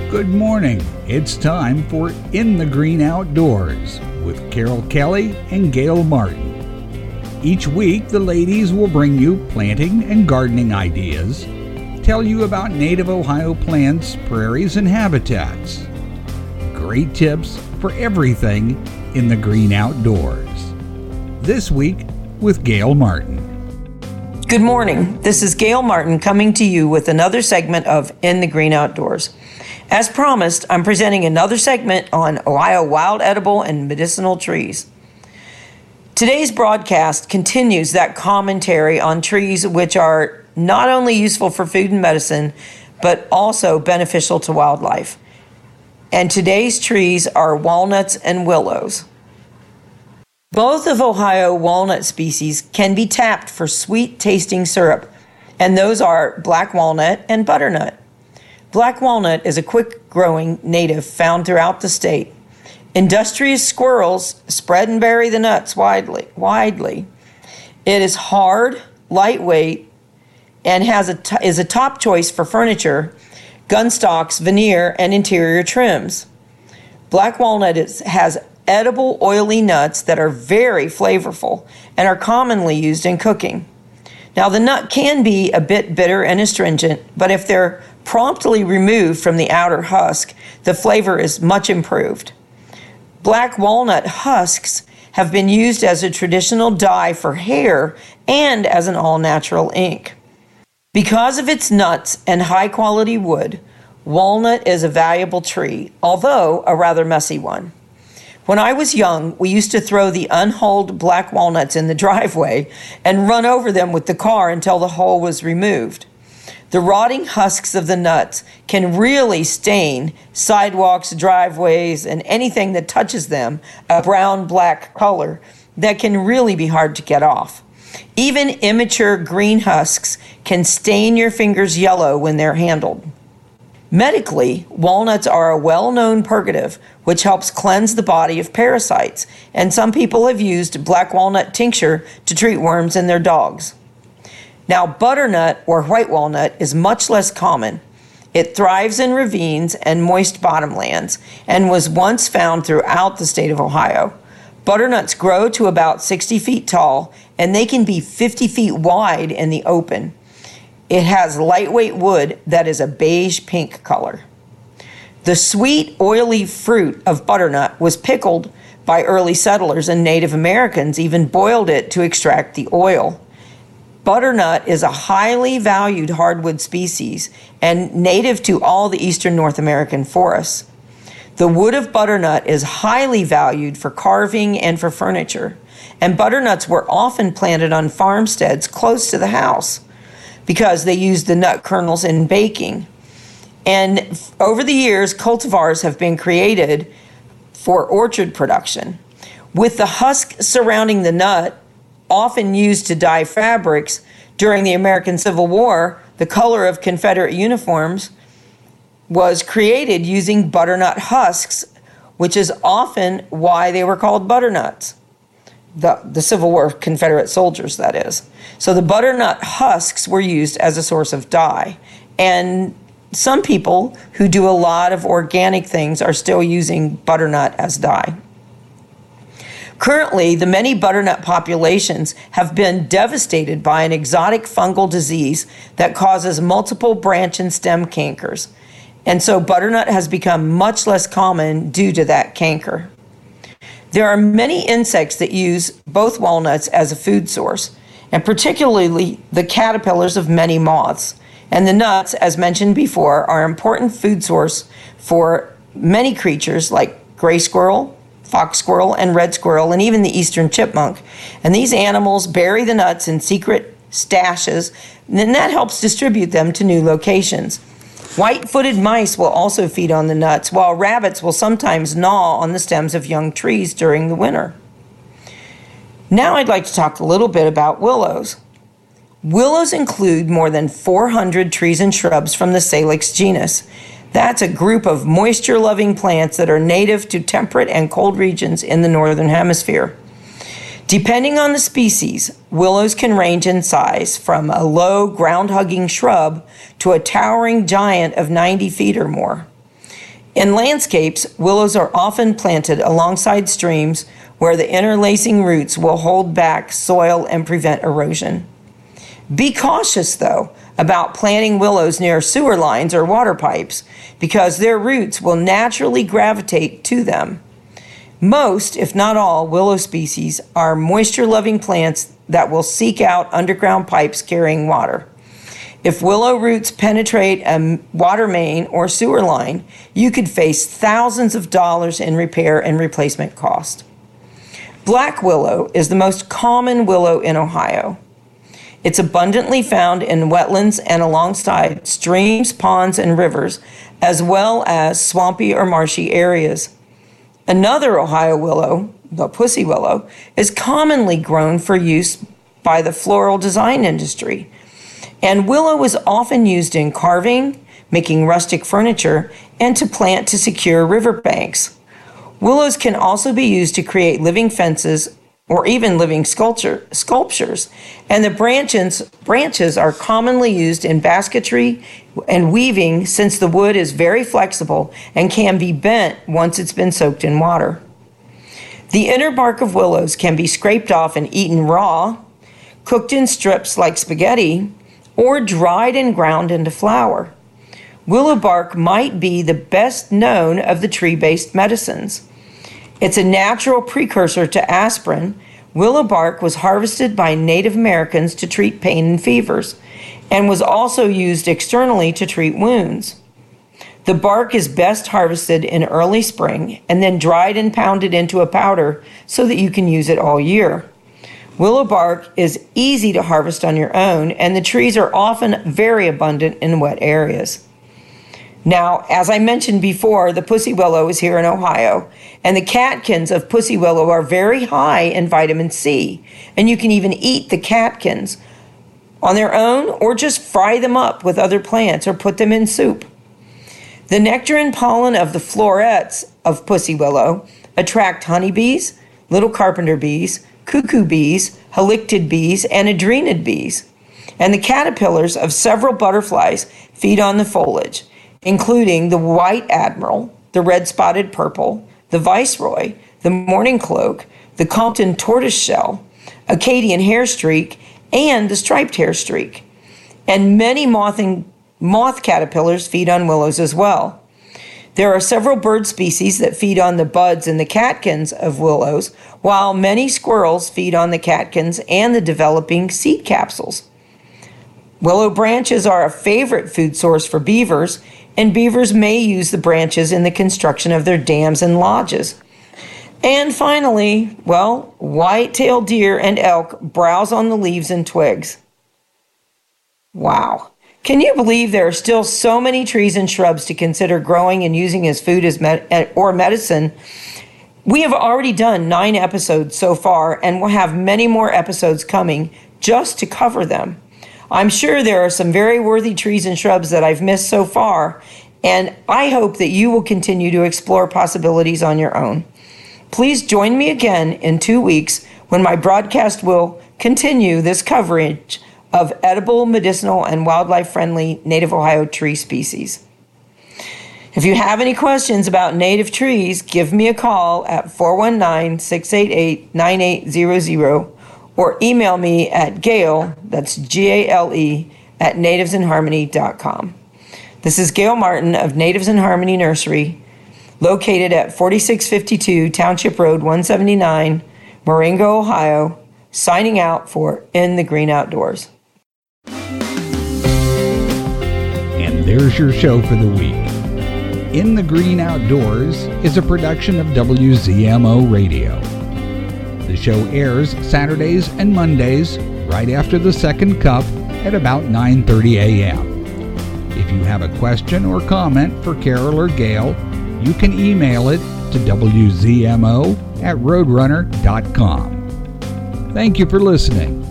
Good morning. It's time for In the Green Outdoors with Carol Kelly and Gail Martin. Each week, the ladies will bring you planting and gardening ideas, tell you about native Ohio plants, prairies, and habitats. Great tips for everything in the green outdoors. This week with Gail Martin. Good morning. This is Gail Martin coming to you with another segment of In the Green Outdoors. As promised, I'm presenting another segment on Ohio wild, edible, and medicinal trees. Today's broadcast continues that commentary on trees which are not only useful for food and medicine, but also beneficial to wildlife. And today's trees are walnuts and willows. Both of Ohio walnut species can be tapped for sweet-tasting syrup, and those are black walnut and butternut. Black walnut is a quick-growing native found throughout the state. Industrious squirrels spread and bury the nuts widely. It is hard, lightweight, and is a top choice for furniture, gun stocks, veneer, and interior trims. Black walnut has edible, oily nuts that are very flavorful and are commonly used in cooking. Now, the nut can be a bit bitter and astringent, but if they're promptly removed from the outer husk, the flavor is much improved. Black walnut husks have been used as a traditional dye for hair and as an all-natural ink. Because of its nuts and high-quality wood, walnut is a valuable tree, although a rather messy one. When I was young, we used to throw the unhulled black walnuts in the driveway and run over them with the car until the hull was removed. The rotting husks of the nuts can really stain sidewalks, driveways, and anything that touches them a brown-black color that can really be hard to get off. Even immature green husks can stain your fingers yellow when they're handled. Medically, walnuts are a well-known purgative, which helps cleanse the body of parasites, and some people have used black walnut tincture to treat worms in their dogs. Now, butternut or white walnut is much less common. It thrives in ravines and moist bottomlands and was once found throughout the state of Ohio. Butternuts grow to about 60 feet tall, and they can be 50 feet wide in the open. It has lightweight wood that is a beige-pink color. The sweet, oily fruit of butternut was pickled by early settlers, and Native Americans even boiled it to extract the oil. Butternut is a highly valued hardwood species and native to all the eastern North American forests. The wood of butternut is highly valued for carving and for furniture, and butternuts were often planted on farmsteads close to the house because they used the nut kernels in baking. And over the years, cultivars have been created for orchard production. With the husk surrounding the nut, often used to dye fabrics during the American Civil War, the color of Confederate uniforms was created using butternut husks, which is often why they were called butternuts. The Civil War Confederate soldiers, that is. So the butternut husks were used as a source of dye. And some people who do a lot of organic things are still using butternut as dye. Currently, the many butternut populations have been devastated by an exotic fungal disease that causes multiple branch and stem cankers. And so butternut has become much less common due to that canker. There are many insects that use both walnuts as a food source, and particularly the caterpillars of many moths. And the nuts, as mentioned before, are an important food source for many creatures like gray squirrel, fox squirrel, and red squirrel, and even the eastern chipmunk. And these animals bury the nuts in secret stashes, and then that helps distribute them to new locations. White-footed mice will also feed on the nuts, while rabbits will sometimes gnaw on the stems of young trees during the winter. Now I'd like to talk a little bit about willows. Willows include more than 400 trees and shrubs from the Salix genus. That's a group of moisture-loving plants that are native to temperate and cold regions in the northern hemisphere. Depending on the species, willows can range in size from a low ground-hugging shrub to a towering giant of 90 feet or more. In landscapes, willows are often planted alongside streams where the interlacing roots will hold back soil and prevent erosion. Be cautious, though, about planting willows near sewer lines or water pipes because their roots will naturally gravitate to them. Most, if not all, willow species are moisture-loving plants that will seek out underground pipes carrying water. If willow roots penetrate a water main or sewer line, you could face thousands of dollars in repair and replacement cost. Black willow is the most common willow in Ohio. It's abundantly found in wetlands and alongside streams, ponds, and rivers, as well as swampy or marshy areas. Another Ohio willow, the pussy willow, is commonly grown for use by the floral design industry. And willow is often used in carving, making rustic furniture, and to plant to secure riverbanks. Willows can also be used to create living fences or even living sculptures, and the branches are commonly used in basketry and weaving since the wood is very flexible and can be bent once it's been soaked in water. The inner bark of willows can be scraped off and eaten raw, cooked in strips like spaghetti, or dried and ground into flour. Willow bark might be the best known of the tree-based medicines. It's a natural precursor to aspirin. Willow bark was harvested by Native Americans to treat pain and fevers, and was also used externally to treat wounds. The bark is best harvested in early spring and then dried and pounded into a powder so that you can use it all year. Willow bark is easy to harvest on your own, and the trees are often very abundant in wet areas. Now, as I mentioned before, the pussy willow is here in Ohio, and the catkins of pussy willow are very high in vitamin C, and you can even eat the catkins on their own or just fry them up with other plants or put them in soup. The nectar and pollen of the florets of pussy willow attract honeybees, little carpenter bees, cuckoo bees, halictid bees, and adrenid bees. And the caterpillars of several butterflies feed on the foliage, including the white admiral, the red-spotted purple, the viceroy, the mourning cloak, the Compton tortoiseshell, Acadian hairstreak, and the striped hairstreak. And many moth caterpillars feed on willows as well. There are several bird species that feed on the buds and the catkins of willows, while many squirrels feed on the catkins and the developing seed capsules. Willow branches are a favorite food source for beavers, and beavers may use the branches in the construction of their dams and lodges. And finally, white-tailed deer and elk browse on the leaves and twigs. Wow. Can you believe there are still so many trees and shrubs to consider growing and using as food or medicine? We have already done 9 episodes so far, and we'll have many more episodes coming just to cover them. I'm sure there are some very worthy trees and shrubs that I've missed so far, and I hope that you will continue to explore possibilities on your own. Please join me again in 2 weeks when my broadcast will continue this coverage of edible, medicinal, and wildlife-friendly native Ohio tree species. If you have any questions about native trees, give me a call at 419-688-9800 or email me at Gail, that's Gale, at nativesinharmony.com. This is Gail Martin of Natives in Harmony Nursery, located at 4652 Township Road 179, Marengo, Ohio, signing out for In the Green Outdoors. And there's your show for the week. In the Green Outdoors is a production of WZMO Radio. The show airs Saturdays and Mondays right after the second cup at about 9:30 a.m. If you have a question or comment for Carol or Gail, you can email it to wzmo@roadrunner.com. Thank you for listening.